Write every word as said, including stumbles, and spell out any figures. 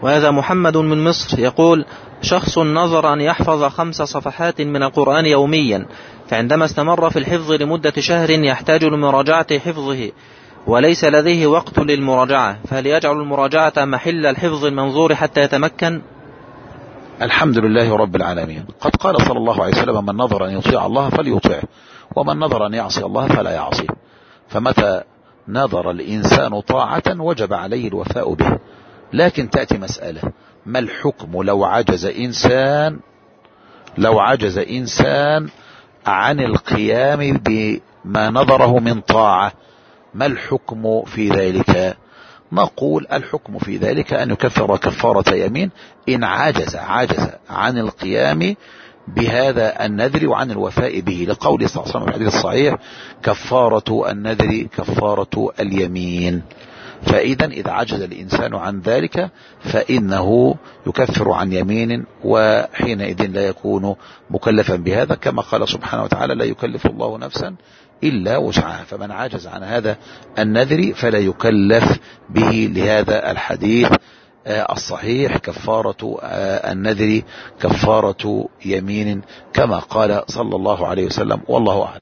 وهذا محمد من مصر يقول: شخص نظر أن يحفظ خمس صفحات من القرآن يوميا، فعندما استمر في الحفظ لمدة شهر يحتاج لمراجعة حفظه وليس لديه وقت للمراجعة، فهل يجعل المراجعة محل الحفظ المنظور حتى يتمكن؟ الحمد لله رب العالمين. قد قال صلى الله عليه وسلم: من نظر أن يطيع الله فليطيعه، ومن نظر أن يعصي الله فلا يعصيه. فمتى نظر الإنسان طاعة وجب عليه الوفاء به. لكن تأتي مسألة: ما الحكم لو عجز إنسان لو عجز إنسان عن القيام بما نظره من طاعة؟ ما الحكم في ذلك؟ نقول: الحكم في ذلك أن يكفر كفارة يمين إن عجز عجز عن القيام بهذا النذر وعن الوفاء به، لقول صلى الله عليه وسلم في الحديث الصحيح: كفارة النذر كفارة اليمين. فإذا إذا عجز الإنسان عن ذلك فإنه يكفر عن يمين، وحينئذ لا يكون مكلفا بهذا، كما قال سبحانه وتعالى: لا يكلف الله نفسا إلا وسعها. فمن عجز عن هذا النذر فلا يكلف به، لهذا الحديث الصحيح: كفارة النذر كفارة يمين، كما قال صلى الله عليه وسلم، والله أعلم.